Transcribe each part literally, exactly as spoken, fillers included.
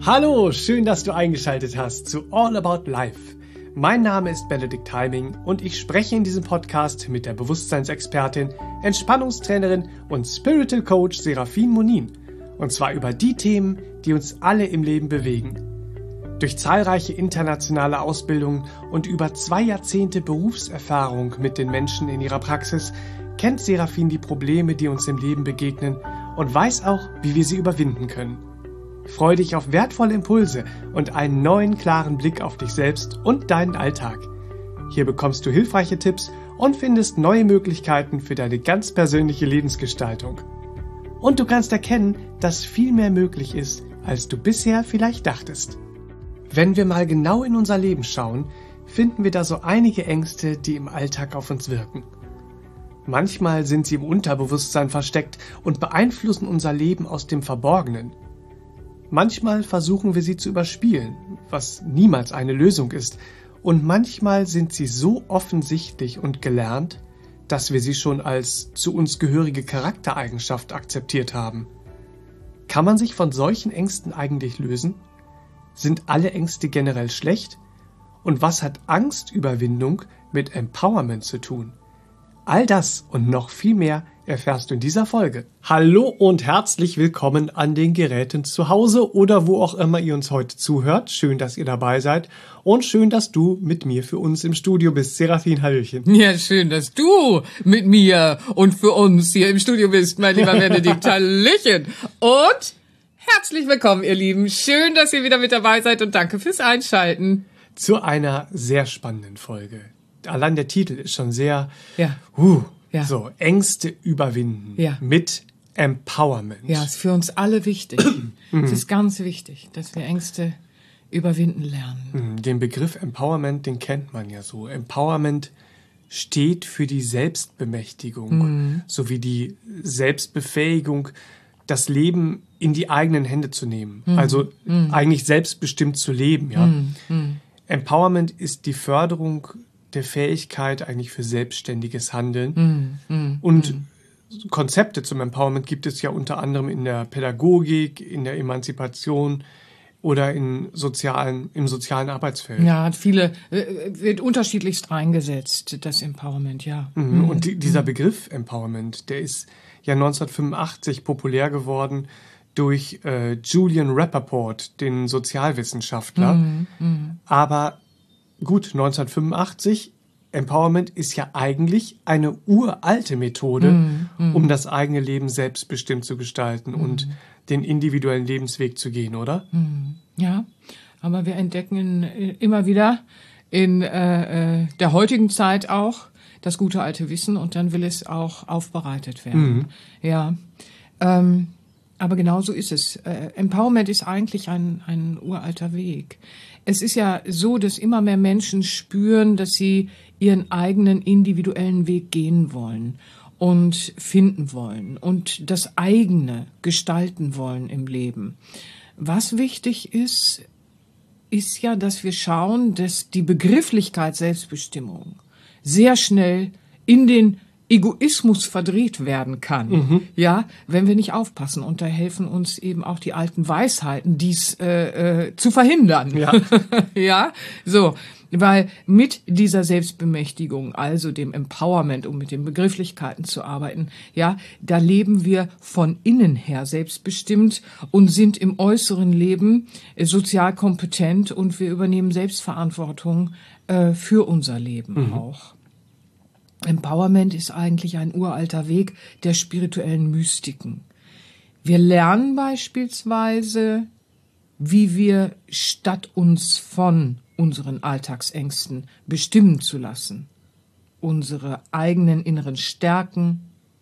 Hallo, schön, dass du eingeschaltet hast zu All About Life. Mein Name ist Benedikt Heiming und ich spreche in diesem Podcast mit der Bewusstseinsexpertin, Entspannungstrainerin und Spiritual Coach Serafin Monin. Und zwar über die Themen, die uns alle im Leben bewegen. Durch zahlreiche internationale Ausbildungen und über zwei Jahrzehnte Berufserfahrung mit den Menschen in ihrer Praxis kennt Serafin die Probleme, die uns im Leben begegnen und weiß auch, wie wir sie überwinden können. Freu dich auf wertvolle Impulse und einen neuen, klaren Blick auf dich selbst und deinen Alltag. Hier bekommst du hilfreiche Tipps und findest neue Möglichkeiten für deine ganz persönliche Lebensgestaltung. Und du kannst erkennen, dass viel mehr möglich ist, als du bisher vielleicht dachtest. Wenn wir mal genau in unser Leben schauen, finden wir da so einige Ängste, die im Alltag auf uns wirken. Manchmal sind sie im Unterbewusstsein versteckt und beeinflussen unser Leben aus dem Verborgenen. Manchmal versuchen wir sie zu überspielen, was niemals eine Lösung ist, und manchmal sind sie so offensichtlich und gelernt, dass wir sie schon als zu uns gehörige Charaktereigenschaft akzeptiert haben. Kann man sich von solchen Ängsten eigentlich lösen? Sind alle Ängste generell schlecht? Und was hat Angstüberwindung mit Empowerment zu tun? All das und noch viel mehr erfährst du in dieser Folge. Hallo und herzlich willkommen an den Geräten zu Hause oder wo auch immer ihr uns heute zuhört. Schön, dass ihr dabei seid und schön, dass du mit mir für uns im Studio bist. Serafin, hallöchen. Ja, schön, dass du mit mir und für uns hier im Studio bist, mein lieber Benedikt. Hallöchen. Und herzlich willkommen, ihr Lieben. Schön, dass ihr wieder mit dabei seid und danke fürs Einschalten. Zu einer sehr spannenden Folge. Allein der Titel ist schon sehr, ja. uh, ja. so, Ängste überwinden ja. mit Empowerment. Ja, ist für uns alle wichtig. Es ist ganz wichtig, dass wir Ängste überwinden lernen. Den Begriff Empowerment, den kennt man ja so. Empowerment steht für die Selbstbemächtigung mhm. sowie die Selbstbefähigung, das Leben in die eigenen Hände zu nehmen. Mhm. Also mhm. eigentlich selbstbestimmt zu leben. Ja. Mhm. Empowerment ist die Förderung der Fähigkeit eigentlich für selbstständiges Handeln. Mm, mm, und mm. Konzepte zum Empowerment gibt es ja unter anderem in der Pädagogik, in der Emanzipation oder in sozialen, im sozialen Arbeitsfeld. Ja, hat viele, äh, wird unterschiedlichst eingesetzt, das Empowerment, ja. Mhm. Und die, dieser Begriff Empowerment, der ist ja neunzehnhundertfünfundachtzig populär geworden durch äh, Julian Rappaport, den Sozialwissenschaftler. Mm, mm. Aber gut, neunzehnhundertfünfundachtzig, Empowerment ist ja eigentlich eine uralte Methode, mm, mm. um das eigene Leben selbstbestimmt zu gestalten mm. und den individuellen Lebensweg zu gehen, oder? Mm. Ja, aber wir entdecken immer wieder in äh, der heutigen Zeit auch das gute alte Wissen und dann will es auch aufbereitet werden. Mm. Ja, ähm, aber genau so ist es. Äh, Empowerment ist eigentlich ein, ein uralter Weg. Es ist ja so, dass immer mehr Menschen spüren, dass sie ihren eigenen individuellen Weg gehen wollen und finden wollen und das eigene gestalten wollen im Leben. Was wichtig ist, ist ja, dass wir schauen, dass die Begrifflichkeit Selbstbestimmung sehr schnell in den Egoismus verdreht werden kann, mhm. ja, wenn wir nicht aufpassen. Und da helfen uns eben auch die alten Weisheiten, dies äh, äh, zu verhindern. Ja. ja, so, weil mit dieser Selbstbemächtigung, also dem Empowerment, um mit den Begrifflichkeiten zu arbeiten, ja, da leben wir von innen her selbstbestimmt und sind im äußeren Leben äh, sozial kompetent und wir übernehmen Selbstverantwortung äh, für unser Leben mhm. auch. Empowerment ist eigentlich ein uralter Weg der spirituellen Mystiken. Wir lernen beispielsweise, wie wir statt uns von unseren Alltagsängsten bestimmen zu lassen, unsere eigenen inneren Stärken,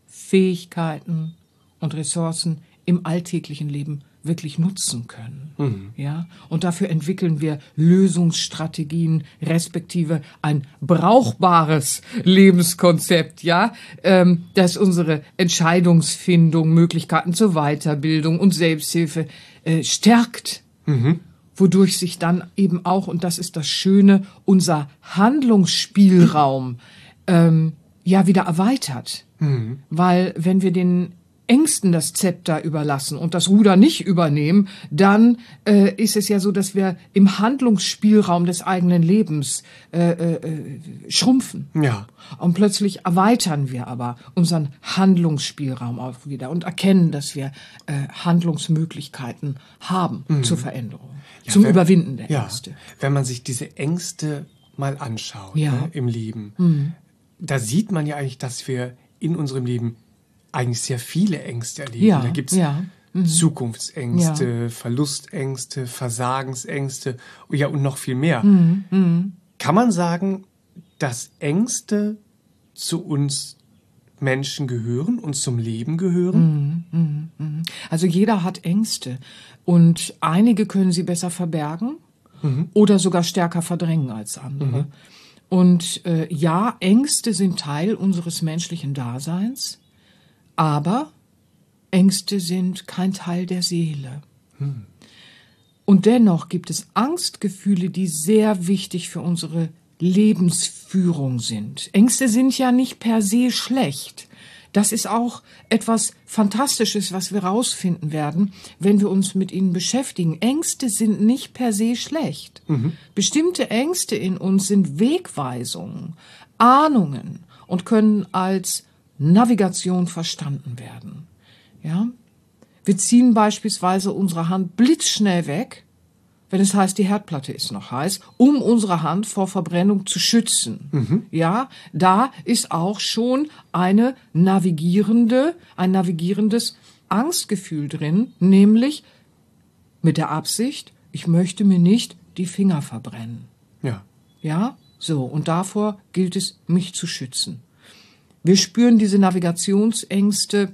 Fähigkeiten und Ressourcen im alltäglichen Leben wirklich nutzen können. Mhm. Ja, und dafür entwickeln wir Lösungsstrategien, respektive ein brauchbares Lebenskonzept, ja, ähm, das unsere Entscheidungsfindung, Möglichkeiten zur Weiterbildung und Selbsthilfe äh, stärkt. Mhm. Wodurch sich dann eben auch, und das ist das Schöne, unser Handlungsspielraum ähm, ja wieder erweitert. Mhm. Weil wenn wir den Ängsten das Zepter überlassen und das Ruder nicht übernehmen, dann äh, ist es ja so, dass wir im Handlungsspielraum des eigenen Lebens äh, äh, schrumpfen. Ja. Und plötzlich erweitern wir aber unseren Handlungsspielraum auch wieder und erkennen, dass wir äh, Handlungsmöglichkeiten haben mhm. zur Veränderung, ja, zum wenn, Überwinden der ja, Ängste. Wenn man sich diese Ängste mal anschaut ja. ne, im Leben, mhm. da sieht man ja eigentlich, dass wir in unserem Leben eigentlich sehr viele Ängste erleben. Ja, da gibt es ja. mhm. Zukunftsängste, ja. Verlustängste, Versagensängste, ja und noch viel mehr. Mhm. Mhm. Kann man sagen, dass Ängste zu uns Menschen gehören und zum Leben gehören? Mhm. Mhm. Also jeder hat Ängste und einige können sie besser verbergen mhm. oder sogar stärker verdrängen als andere. Mhm. Und äh, ja, Ängste sind Teil unseres menschlichen Daseins. Aber Ängste sind kein Teil der Seele. Hm. Und dennoch gibt es Angstgefühle, die sehr wichtig für unsere Lebensführung sind. Ängste sind ja nicht per se schlecht. Das ist auch etwas Fantastisches, was wir rausfinden werden, wenn wir uns mit ihnen beschäftigen. Ängste sind nicht per se schlecht. Mhm. Bestimmte Ängste in uns sind Wegweisungen, Ahnungen und können als Navigation verstanden werden. Ja? Wir ziehen beispielsweise unsere Hand blitzschnell weg, wenn es heißt, die Herdplatte ist noch heiß, um unsere Hand vor Verbrennung zu schützen. Mhm. Ja, da ist auch schon eine navigierende, ein navigierendes Angstgefühl drin, nämlich mit der Absicht, ich möchte mir nicht die Finger verbrennen. Ja. Ja, so, und davor gilt es, mich zu schützen. Wir spüren diese Navigationsängste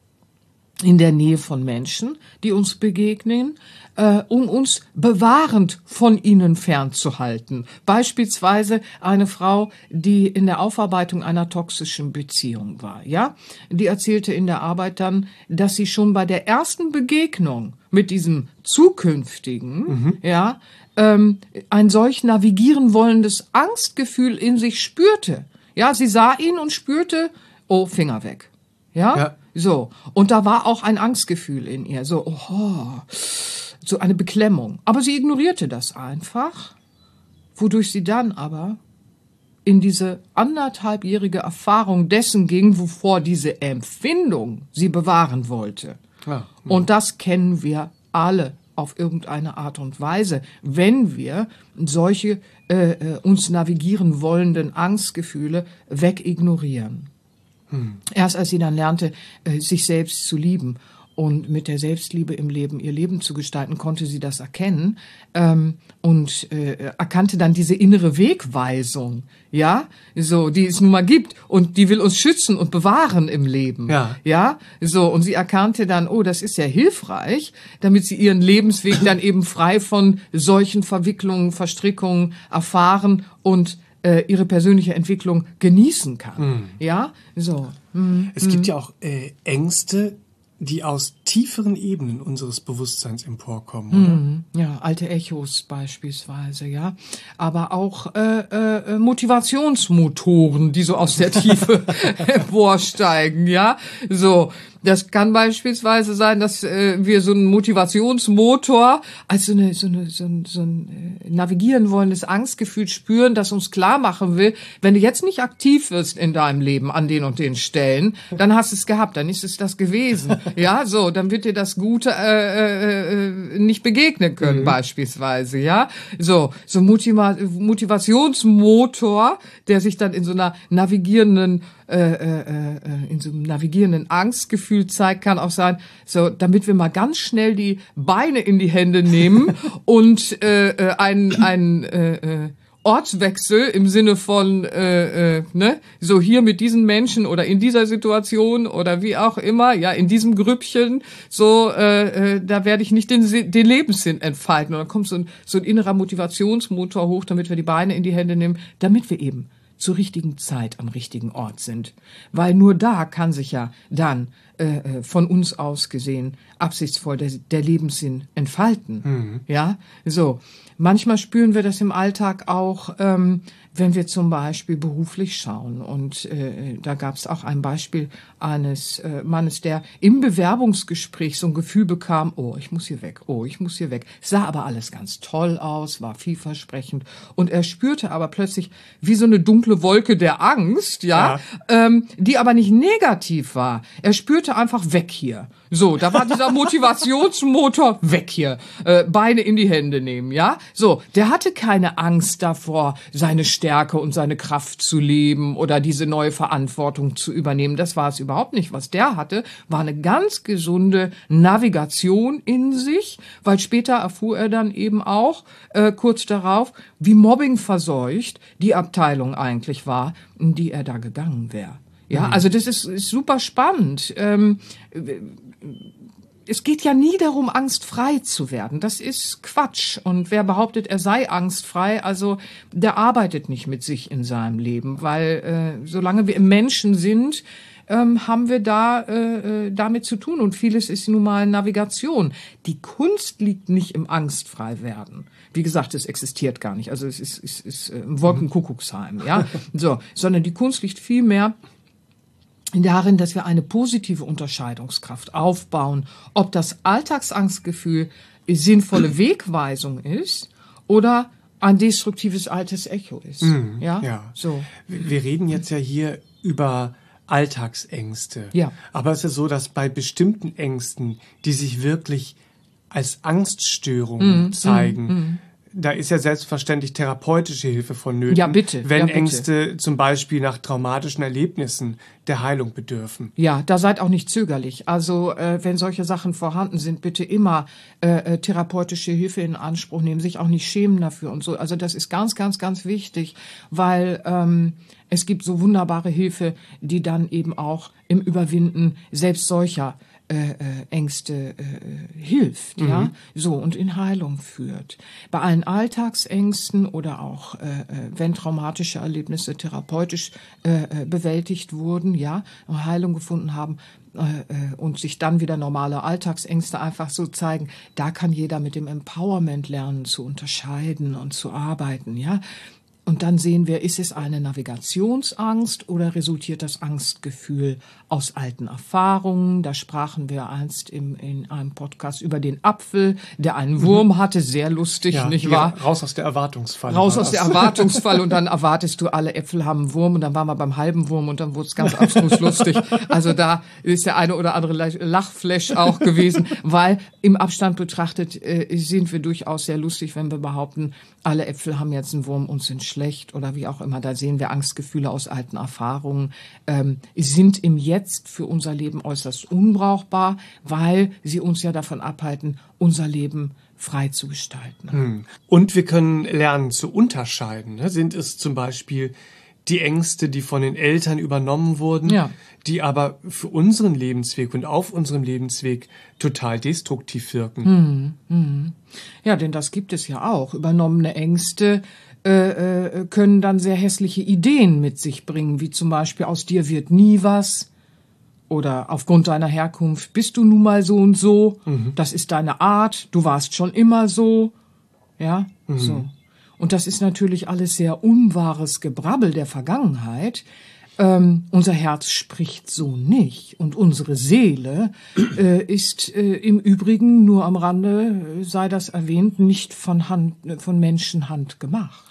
in der Nähe von Menschen, die uns begegnen, äh, um uns bewahrend von ihnen fernzuhalten. Beispielsweise eine Frau, die in der Aufarbeitung einer toxischen Beziehung war, ja? Die erzählte in der Arbeit dann, dass sie schon bei der ersten Begegnung mit diesem zukünftigen, mhm. ja, ähm, ein solch navigieren wollendes Angstgefühl in sich spürte. Ja, sie sah ihn und spürte, oh, Finger weg. Ja? Ja. So. Und da war auch ein Angstgefühl in ihr. So, oh, so eine Beklemmung. Aber sie ignorierte das einfach, wodurch sie dann aber in diese anderthalbjährige Erfahrung dessen ging, wovor diese Empfindung sie bewahren wollte. Ja. Und das kennen wir alle auf irgendeine Art und Weise, wenn wir solche äh, uns navigieren wollenden Angstgefühle wegignorieren. Hm. Erst als sie dann lernte, äh, sich selbst zu lieben und mit der Selbstliebe im Leben ihr Leben zu gestalten, konnte sie das erkennen ähm, und äh, erkannte dann diese innere Wegweisung, ja, so, die es nun mal gibt und die will uns schützen und bewahren im Leben, ja, ja, so, und sie erkannte dann, oh, das ist ja hilfreich, damit sie ihren Lebensweg dann eben frei von solchen Verwicklungen, Verstrickungen erfahren und äh, ihre persönliche Entwicklung genießen kann, hm. ja, so. Hm. Es gibt ja auch äh, Ängste, die aus tieferen Ebenen unseres Bewusstseins emporkommen, oder? Mm, ja, alte Echos beispielsweise, ja. Aber auch äh, äh, Motivationsmotoren, die so aus der Tiefe emporsteigen, ja. So, das kann beispielsweise sein, dass äh, wir so einen Motivationsmotor als so, eine, so, eine, so ein, so ein äh, navigieren wollendes Angstgefühl spüren, das uns klar machen will, wenn du jetzt nicht aktiv wirst in deinem Leben an den und den Stellen, dann hast du es gehabt, dann ist es das gewesen. Ja, so, dann wird dir das Gute äh, äh, nicht begegnen können, mhm. beispielsweise, ja. So, so Motiva- Motivationsmotor, der sich dann in so einer navigierenden, äh, äh, äh, in so einem navigierenden Angstgefühl zeigt, kann auch sein, so, damit wir mal ganz schnell die Beine in die Hände nehmen und äh, äh, ein, ein äh, äh, Ortswechsel im Sinne von, äh, äh, ne, so hier mit diesen Menschen oder in dieser Situation oder wie auch immer, ja, in diesem Grüppchen, so, äh, äh, da werde ich nicht den, den Lebenssinn entfalten. Und dann kommt so ein, so ein innerer Motivationsmotor hoch, damit wir die Beine in die Hände nehmen, damit wir eben zur richtigen Zeit am richtigen Ort sind. Weil nur da kann sich ja dann äh, von uns aus gesehen absichtsvoll der, der Lebenssinn entfalten. Mhm. Ja, so. Manchmal spüren wir das im Alltag auch, ähm, wenn wir zum Beispiel beruflich schauen. Und äh, da gab es auch ein Beispiel eines äh, Mannes, der im Bewerbungsgespräch so ein Gefühl bekam, oh, ich muss hier weg, oh, ich muss hier weg. Sah aber alles ganz toll aus, war vielversprechend. Und er spürte aber plötzlich wie so eine dunkle Wolke der Angst, ja, ja. Ähm, die aber nicht negativ war. Er spürte einfach weg hier. So, da war dieser Motivationsmotor weg hier. Äh, Beine in die Hände nehmen, ja. So, der hatte keine Angst davor, seine Stärke und seine Kraft zu leben oder diese neue Verantwortung zu übernehmen. Das war es überhaupt nicht. Was der hatte, war eine ganz gesunde Navigation in sich, weil später erfuhr er dann eben auch, äh, kurz darauf, wie Mobbing verseucht die Abteilung eigentlich war, in die er da gegangen wäre. Ja, also das ist, ist super spannend. Ähm, Es geht ja nie darum, angstfrei zu werden. Das ist Quatsch. Und wer behauptet, er sei angstfrei, also der arbeitet nicht mit sich in seinem Leben, weil äh, solange wir Menschen sind, ähm, haben wir da äh, damit zu tun. Und vieles ist nun mal Navigation. Die Kunst liegt nicht im angstfrei werden. Wie gesagt, es existiert gar nicht. Also es ist, es ist äh, ein Wolkenkuckucksheim, ja. So, sondern die Kunst liegt viel mehr darin, dass wir eine positive Unterscheidungskraft aufbauen, ob das Alltagsangstgefühl sinnvolle Wegweisung ist oder ein destruktives altes Echo ist. Mhm, ja? ja. So. Wir reden jetzt ja hier über Alltagsängste. Ja. Aber es ist so, dass bei bestimmten Ängsten, die sich wirklich als Angststörungen mm, zeigen, mm, mm. da ist ja selbstverständlich therapeutische Hilfe vonnöten. Ja, bitte. Wenn ja, bitte. Ängste zum Beispiel nach traumatischen Erlebnissen der Heilung bedürfen. Ja, da seid auch nicht zögerlich. Also äh, wenn solche Sachen vorhanden sind, bitte immer äh, therapeutische Hilfe in Anspruch nehmen, sich auch nicht schämen dafür und so. Also das ist ganz, ganz, ganz wichtig, weil ähm, es gibt so wunderbare Hilfe, die dann eben auch im Überwinden selbst solcher Äh, äh, Ängste äh, hilft, mhm. ja, so und in Heilung führt. Bei allen Alltagsängsten oder auch äh, wenn traumatische Erlebnisse therapeutisch äh, bewältigt wurden, ja, Heilung gefunden haben äh, und sich dann wieder normale Alltagsängste einfach so zeigen, da kann jeder mit dem Empowerment lernen zu unterscheiden und zu arbeiten, ja. Und dann sehen wir, ist es eine Navigationsangst oder resultiert das Angstgefühl aus alten Erfahrungen? Da sprachen wir einst im, in einem Podcast über den Apfel, der einen Wurm hatte, sehr lustig, ja, nicht wahr? Raus aus der Erwartungsfalle. Raus aus der Erwartungsfalle und dann erwartest du, alle Äpfel haben einen Wurm und dann waren wir beim halben Wurm und dann wurde es ganz abstrus lustig. Also da ist der eine oder andere Lachflash auch gewesen, weil im Abstand betrachtet äh, sind wir durchaus sehr lustig, wenn wir behaupten, alle Äpfel haben jetzt einen Wurm und sind schlecht oder wie auch immer. Da sehen wir Angstgefühle aus alten Erfahrungen, ähm, sind im Jetzt für unser Leben äußerst unbrauchbar, weil sie uns ja davon abhalten, unser Leben frei zu gestalten. Hm. Und wir können lernen zu unterscheiden. Ne? Sind es zum Beispiel die Ängste, die von den Eltern übernommen wurden, ja. die aber für unseren Lebensweg und auf unserem Lebensweg total destruktiv wirken. Hm, hm. Ja, denn das gibt es ja auch. Übernommene Ängste äh, äh, können dann sehr hässliche Ideen mit sich bringen, wie zum Beispiel, aus dir wird nie was oder aufgrund deiner Herkunft bist du nun mal so und so, mhm. das ist deine Art, du warst schon immer so, ja, mhm. so. Und das ist natürlich alles sehr unwahres Gebrabbel der Vergangenheit. Ähm, unser Herz spricht so nicht und unsere Seele äh, ist äh, im Übrigen nur am Rande, äh, sei das erwähnt, nicht von Hand, von Menschenhand gemacht.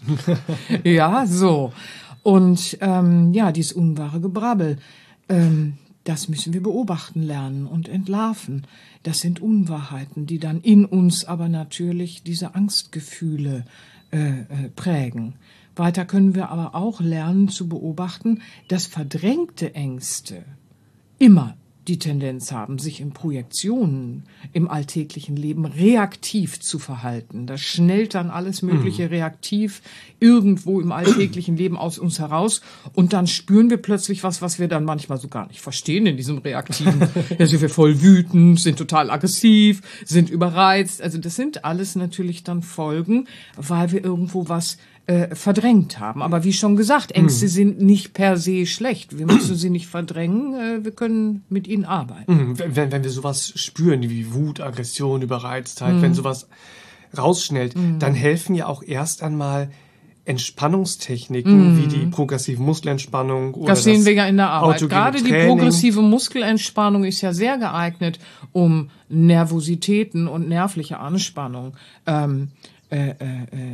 Ja, so. Und ähm, ja, dieses unwahre Gebrabbel, ähm, das müssen wir beobachten lernen und entlarven. Das sind Unwahrheiten, die dann in uns aber natürlich diese Angstgefühle äh, äh, prägen. Weiter können wir aber auch lernen zu beobachten, dass verdrängte Ängste immer die Tendenz haben, sich in Projektionen im alltäglichen Leben reaktiv zu verhalten. Da schnellt dann alles Mögliche reaktiv irgendwo im alltäglichen Leben aus uns heraus und dann spüren wir plötzlich was, was wir dann manchmal so gar nicht verstehen in diesem Reaktiven. Da sind wir voll wütend, sind total aggressiv, sind überreizt. Also das sind alles natürlich dann Folgen, weil wir irgendwo was äh, verdrängt haben. Aber wie schon gesagt, Ängste mhm. sind nicht per se schlecht. Wir müssen sie nicht verdrängen, äh, wir können mit ihnen arbeiten. Mhm. Wenn, wenn wir sowas spüren, wie Wut, Aggression, Überreiztheit, mhm. wenn sowas rausschnellt, mhm. dann helfen ja auch erst einmal Entspannungstechniken, mhm. wie die progressive Muskelentspannung oder das sehen das wir ja in der Arbeit. Gerade die Training. Progressive Muskelentspannung ist ja sehr geeignet, um Nervositäten und nervliche Anspannung ähm, äh, äh,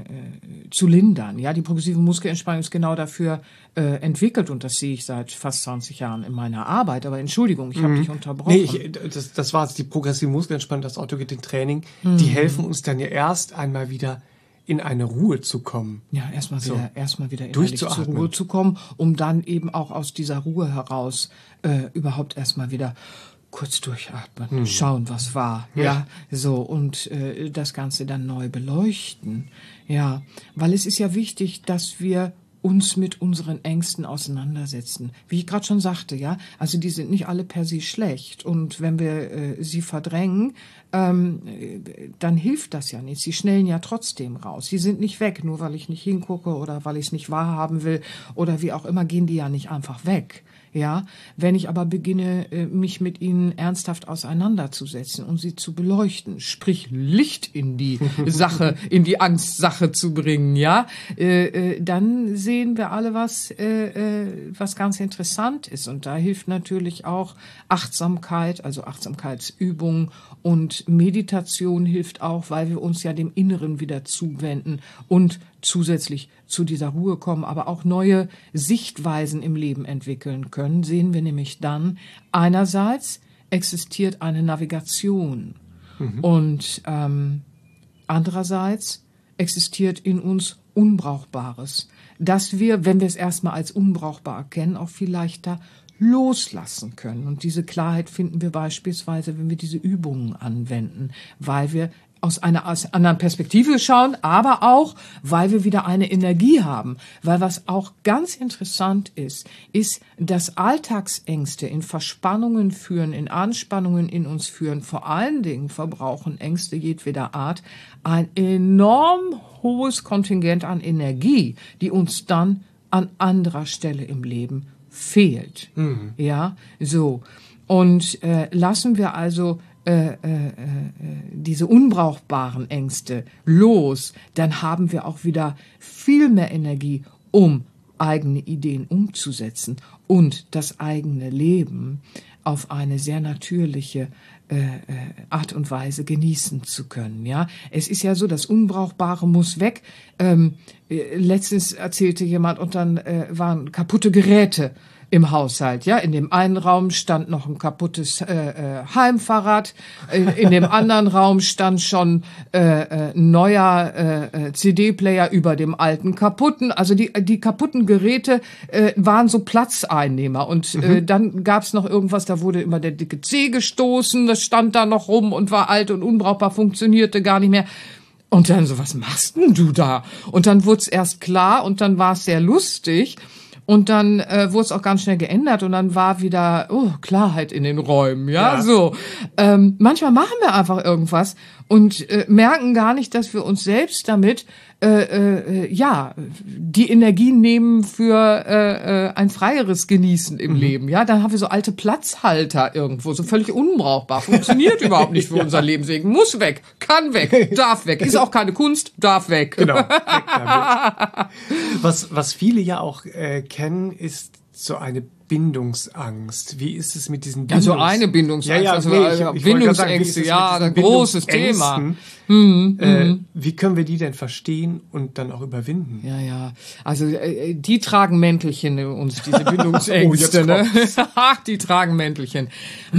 äh, zu lindern. Ja, die progressive Muskelentspannung ist genau dafür äh, entwickelt und das sehe ich seit fast zwanzig Jahren in meiner Arbeit. Aber Entschuldigung, ich habe mhm. dich unterbrochen. Nee, ich, das, das war jetzt die progressive Muskelentspannung, das autogene Training. Mhm. Die helfen uns dann ja erst einmal wieder in eine Ruhe zu kommen. Ja, erstmal wieder, so. erstmal wieder innerlich zur Ruhe zu kommen, um dann eben auch aus dieser Ruhe heraus äh, überhaupt erstmal wieder kurz durchatmen, hm. schauen, was war, ja, ja so und äh, das Ganze dann neu beleuchten, ja, weil es ist ja wichtig, dass wir uns mit unseren Ängsten auseinandersetzen. Wie ich gerade schon sagte, ja, also die sind nicht alle per se schlecht und wenn wir äh, sie verdrängen, ähm, dann hilft das ja nicht. Sie schnellen ja trotzdem raus. Sie sind nicht weg, nur weil ich nicht hingucke oder weil ich es nicht wahrhaben will oder wie auch immer, gehen die ja nicht einfach weg. Ja, wenn ich aber beginne, mich mit ihnen ernsthaft auseinanderzusetzen und sie zu beleuchten, sprich Licht in die Sache, in die Angstsache zu bringen, ja, äh, dann sehen wir alle, was, äh, was ganz interessant ist. Und da hilft natürlich auch Achtsamkeit, also Achtsamkeitsübungen und Meditation hilft auch, weil wir uns ja dem Inneren wieder zuwenden und zusätzlich zu dieser Ruhe kommen, aber auch neue Sichtweisen im Leben entwickeln können, sehen wir nämlich dann, einerseits existiert eine Navigation mhm. und ähm, andererseits existiert in uns Unbrauchbares, dass wir, wenn wir es erstmal als unbrauchbar erkennen, auch viel leichter loslassen können. Und diese Klarheit finden wir beispielsweise, wenn wir diese Übungen anwenden, weil wir aus einer aus anderen Perspektive schauen, aber auch, weil wir wieder eine Energie haben. Weil was auch ganz interessant ist, ist, dass Alltagsängste in Verspannungen führen, in Anspannungen in uns führen. Vor allen Dingen verbrauchen Ängste jedweder Art ein enorm hohes Kontingent an Energie, die uns dann an anderer Stelle im Leben fehlt. Mhm. Ja, so. Und äh, lassen wir also Äh, äh, äh, diese unbrauchbaren Ängste los, dann haben wir auch wieder viel mehr Energie, um eigene Ideen umzusetzen und das eigene Leben auf eine sehr natürliche äh, Art und Weise genießen zu können. Ja, es ist ja so, das Unbrauchbare muss weg. Ähm, äh, letztens erzählte jemand, und dann äh, waren kaputte Geräte im Haushalt, ja. In dem einen Raum stand noch ein kaputtes äh, äh, Heimfahrrad, in, in dem anderen Raum stand schon äh, äh, ein neuer äh, C D-Player über dem alten kaputten. Also die die kaputten Geräte äh, waren so Platzeinnehmer. Und mhm. äh, dann gab's noch irgendwas, da wurde immer der dicke C gestoßen, das stand da noch rum und war alt und unbrauchbar, funktionierte gar nicht mehr. Und dann so, was machst denn du da? Und dann wurde es erst klar und dann war es sehr lustig. Und dann äh, wurde es auch ganz schnell geändert und dann war wieder oh, Klarheit in den Räumen, ja, ja. so. Ähm, manchmal machen wir einfach irgendwas und äh, merken gar nicht, dass wir uns selbst damit äh, äh, ja die Energie nehmen für äh, äh, ein freieres Genießen im mhm. Leben. Ja, dann haben wir so alte Platzhalter irgendwo, so völlig unbrauchbar, funktioniert überhaupt nicht für ja. unser Lebensweg, muss weg, kann weg, darf weg, ist auch keine Kunst, darf weg. Genau. Weg damit. Was was viele ja auch äh, kennen, ist so eine Bindungsangst. Wie ist es mit diesen Bindungs... Also eine Bindungsangst, ja, ja, also nee, ich, ich Bindungsängste, ja, ein großes Thema. Mhm, äh, wie können wir die denn verstehen und dann auch überwinden? Ja, ja, also äh, die tragen Mäntelchen uns, diese Bindungsängste. oh, ne? Die tragen Mäntelchen.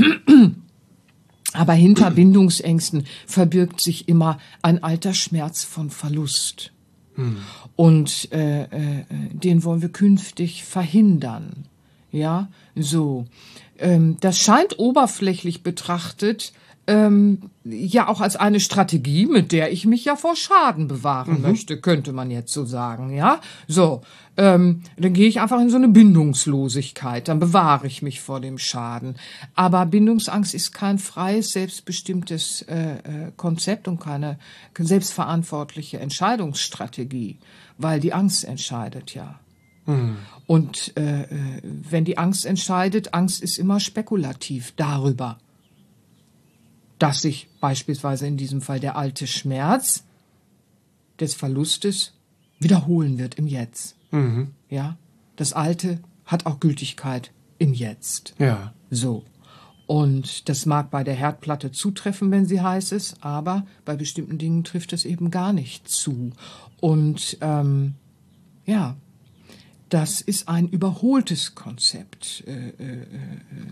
Aber hinter Bindungsängsten verbirgt sich immer ein alter Schmerz von Verlust. Hm. Und äh, äh, den wollen wir künftig verhindern. Ja, so. Ähm, das scheint oberflächlich betrachtet ähm, ja auch als eine Strategie, mit der ich mich ja vor Schaden bewahren mhm. möchte, könnte man jetzt so sagen, ja. So, ähm, dann gehe ich einfach in so eine Bindungslosigkeit, dann bewahre ich mich vor dem Schaden. Aber Bindungsangst ist kein freies, selbstbestimmtes äh, äh, Konzept und keine selbstverantwortliche Entscheidungsstrategie, weil die Angst entscheidet ja. Mhm. Und äh, wenn die Angst entscheidet, Angst ist immer spekulativ darüber, dass sich beispielsweise in diesem Fall der alte Schmerz des Verlustes wiederholen wird im Jetzt. Mhm. Ja, das Alte hat auch Gültigkeit im Jetzt. Ja. So. Und das mag bei der Herdplatte zutreffen, wenn sie heiß ist, aber bei bestimmten Dingen trifft es eben gar nicht zu. Und ähm, ja, das ist ein überholtes Konzept, äh, äh, äh,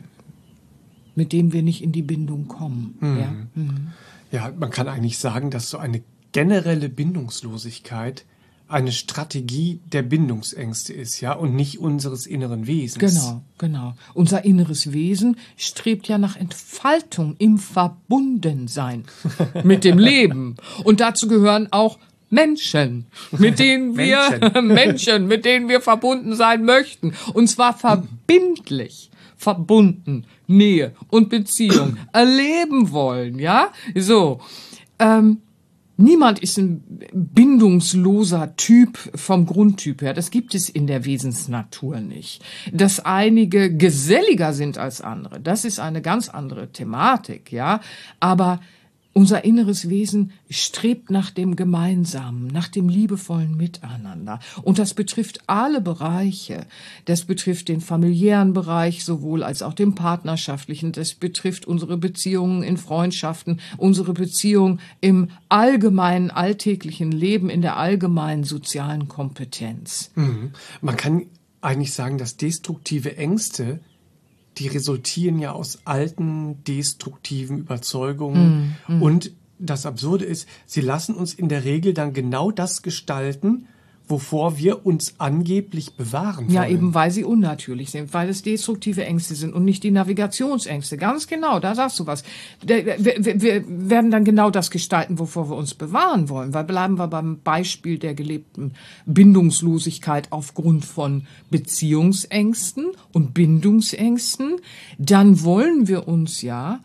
mit dem wir nicht in die Bindung kommen. Mhm. Ja? Mhm. Ja, man kann eigentlich sagen, dass so eine generelle Bindungslosigkeit eine Strategie der Bindungsängste ist, ja, und nicht unseres inneren Wesens. Genau, genau. Unser inneres Wesen strebt ja nach Entfaltung im Verbundensein mit dem Leben. Und dazu gehören auch Menschen, mit denen wir Menschen. Menschen, mit denen wir verbunden sein möchten. Und zwar verbindlich. Verbunden, Nähe und Beziehung erleben wollen, ja? So, ähm, niemand ist ein bindungsloser Typ vom Grundtyp her. Das gibt es in der Wesensnatur nicht. Dass einige geselliger sind als andere, das ist eine ganz andere Thematik, ja? Aber unser inneres Wesen strebt nach dem Gemeinsamen, nach dem liebevollen Miteinander. Und das betrifft alle Bereiche. Das betrifft den familiären Bereich sowohl als auch den partnerschaftlichen. Das betrifft unsere Beziehungen in Freundschaften, unsere Beziehung im allgemeinen alltäglichen Leben, in der allgemeinen sozialen Kompetenz. Mhm. Man kann eigentlich sagen, dass destruktive Ängste, die resultieren ja aus alten, destruktiven Überzeugungen. Mm, mm. Und das Absurde ist, sie lassen uns in der Regel dann genau das gestalten, wovor wir uns angeblich bewahren wollen. Ja, eben weil sie unnatürlich sind, weil es destruktive Ängste sind und nicht die Navigationsängste. Ganz genau, da sagst du was. Wir, wir, wir werden dann genau das gestalten, wovor wir uns bewahren wollen. Weil bleiben wir beim Beispiel der gelebten Bindungslosigkeit aufgrund von Beziehungsängsten und Bindungsängsten. Dann wollen wir uns ja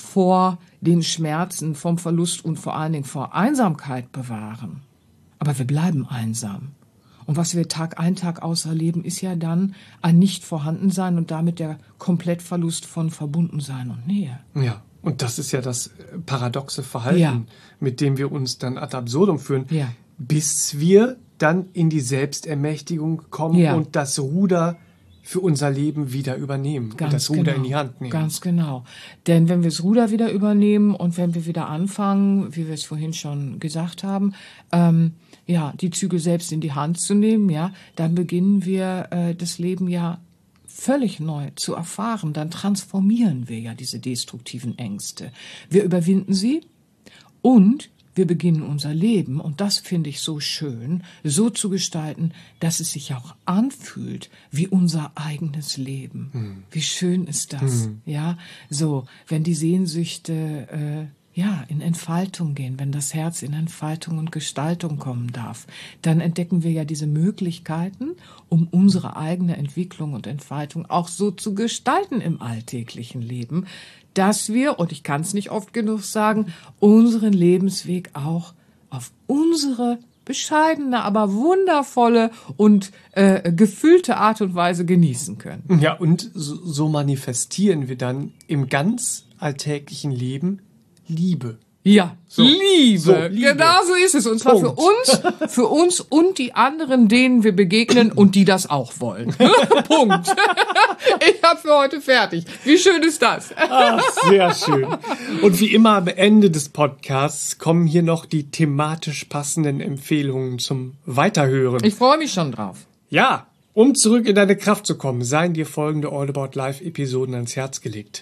vor den Schmerzen vom Verlust und vor allen Dingen vor Einsamkeit bewahren. Aber wir bleiben einsam. Und was wir Tag ein, Tag aus erleben, ist ja dann ein Nicht-Vorhandensein und damit der Komplettverlust von Verbundensein und Nähe. Ja, und das ist ja das paradoxe Verhalten, ja. mit dem wir uns dann ad absurdum führen, ja. bis wir dann in die Selbstermächtigung kommen ja. und das Ruder für unser Leben wieder übernehmen Ganz und das Ruder genau. in die Hand nehmen. Ganz genau. Denn wenn wir das Ruder wieder übernehmen und wenn wir wieder anfangen, wie wir es vorhin schon gesagt haben, ähm, ja, die Zügel selbst in die Hand zu nehmen, ja, dann beginnen wir äh, das Leben ja völlig neu zu erfahren. Dann transformieren wir ja diese destruktiven Ängste. Wir überwinden sie und wir beginnen unser Leben, und das finde ich so schön, so zu gestalten, dass es sich auch anfühlt wie unser eigenes Leben. Hm. Wie schön ist das, hm. ja? So, wenn die Sehnsüchte äh, ja in Entfaltung gehen, wenn das Herz in Entfaltung und Gestaltung kommen darf, dann entdecken wir ja diese Möglichkeiten, um unsere eigene Entwicklung und Entfaltung auch so zu gestalten im alltäglichen Leben, dass wir, und ich kann es nicht oft genug sagen, unseren Lebensweg auch auf unsere bescheidene, aber wundervolle und äh, gefühlte Art und Weise genießen können. Ja, und so, so manifestieren wir dann im ganz alltäglichen Leben Liebe. Ja, so. Liebe. So, Liebe. Genau so ist es. Und zwar für uns, für uns und die anderen, denen wir begegnen und die das auch wollen. Punkt. Ich habe für heute fertig. Wie schön ist das? Ach, sehr schön. Und wie immer am Ende des Podcasts kommen hier noch die thematisch passenden Empfehlungen zum Weiterhören. Ich freue mich schon drauf. Ja, um zurück in deine Kraft zu kommen, seien dir folgende All About Life Episoden ans Herz gelegt.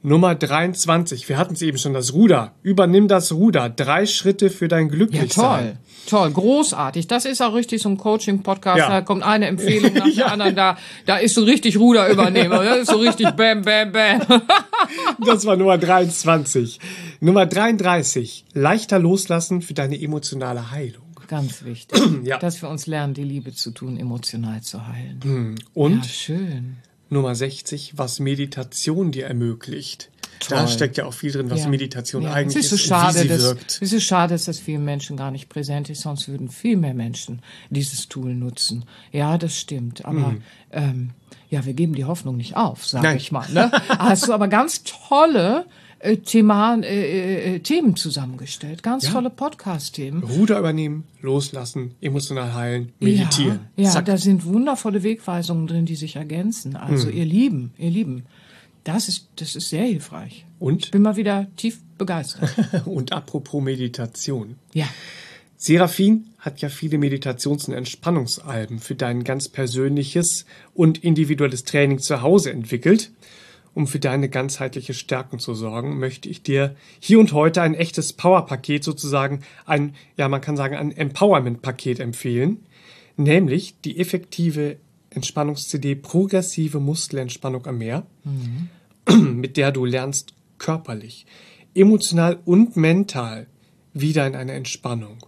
Nummer dreiundzwanzig. Wir hatten es eben schon, das Ruder. Übernimm das Ruder. Drei Schritte für dein Glücklichsein. Ja, toll. Toll, großartig. Das ist auch richtig so ein Coaching-Podcast. Ja. Da kommt eine Empfehlung nach der Ja. anderen. Da, da ist so richtig Ruderübernehmer. Das ist so richtig bam, bam, bam. Das war Nummer dreiundzwanzig. Nummer dreiunddreißig. Leichter loslassen für deine emotionale Heilung. Ganz wichtig, Ja. dass wir uns lernen, die Liebe zu tun, emotional zu heilen. Und Ja, schön. Nummer sechzig, was Meditation dir ermöglicht. Da Toll. steckt ja auch viel drin, was Ja. Meditation Ja. eigentlich es ist so ist schade, und wie sie dass, wirkt. Es ist schade, dass das vielen Menschen gar nicht präsent ist, sonst würden viel mehr Menschen dieses Tool nutzen. Ja, das stimmt. Aber ähm, ja, wir geben die Hoffnung nicht auf, sage Nein. ich mal. Ne? Hast du aber ganz tolle äh, Thema, äh, äh, Themen zusammengestellt. Ganz Ja. tolle Podcast-Themen. Ruder übernehmen, loslassen, emotional heilen, meditieren. Ja, ja Zack. da sind wundervolle Wegweisungen drin, die sich ergänzen. Also ihr Lieben, ihr Lieben, das ist, das ist sehr hilfreich. Und, Bin mal wieder tief begeistert. und apropos Meditation. Ja. Seraphin hat ja viele Meditations- und Entspannungsalben für dein ganz persönliches und individuelles Training zu Hause entwickelt. Um für deine ganzheitliche Stärkung zu sorgen, möchte ich dir hier und heute ein echtes Power-Paket, sozusagen ein, ja, man kann sagen, ein Empowerment-Paket empfehlen, nämlich die effektive Entspannungs-C D Progressive Muskelentspannung am Meer, mit der du lernst, körperlich, emotional und mental wieder in eine Entspannung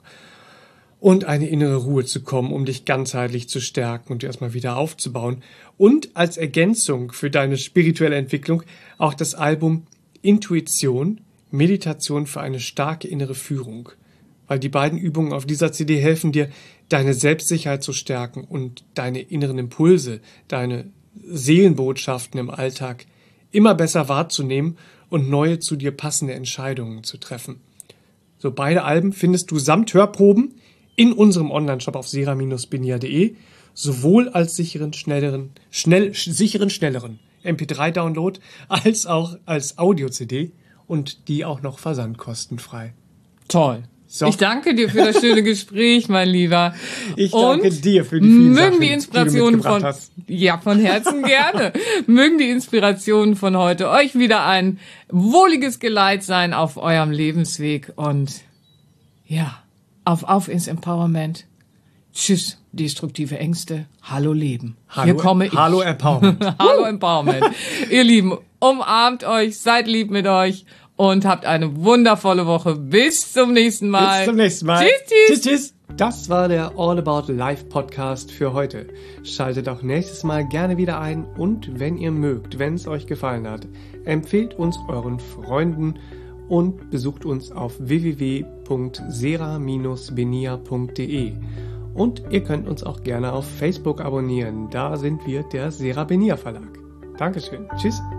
und eine innere Ruhe zu kommen, um dich ganzheitlich zu stärken und erstmal wieder aufzubauen. Und als Ergänzung für deine spirituelle Entwicklung auch das Album Intuition, Meditation für eine starke innere Führung. Weil die beiden Übungen auf dieser C D helfen dir, deine Selbstsicherheit zu stärken und deine inneren Impulse, deine Seelenbotschaften im Alltag immer besser wahrzunehmen und neue zu dir passende Entscheidungen zu treffen. So, beide Alben findest du samt Hörproben in unserem Onlineshop auf sera Bindestrich benia punkt de, sowohl als sicheren, schnelleren, schnell, sicheren, schnelleren M P drei Download als auch als Audio-C D und die auch noch versandkostenfrei. Toll. So. Ich danke dir für das schöne Gespräch, mein Lieber. Ich danke Und dir für die vielen mögen Sachen, die Inspirationen die du mitgebracht von hast. ja von Herzen gerne. Mögen die Inspirationen von heute euch wieder ein wohliges Geleit sein auf eurem Lebensweg und ja, auf auf ins Empowerment. Tschüss, destruktive Ängste. Hallo Leben. Hallo, Hier komme ich. Hallo Empowerment. Hallo Empowerment. Ihr Lieben, umarmt euch, seid lieb mit euch und habt eine wundervolle Woche. Bis zum nächsten Mal. Bis zum nächsten Mal. Tschüss, tschüss. Tschüss, tschüss. Das war der All About Life Podcast für heute. Schaltet auch nächstes Mal gerne wieder ein und wenn ihr mögt, wenn es euch gefallen hat, empfehlt uns euren Freunden und besucht uns auf w w w punkt sera Bindestrich benia punkt de. Und ihr könnt uns auch gerne auf Facebook abonnieren. Da sind wir der Sera Benia Verlag. Dankeschön. Tschüss.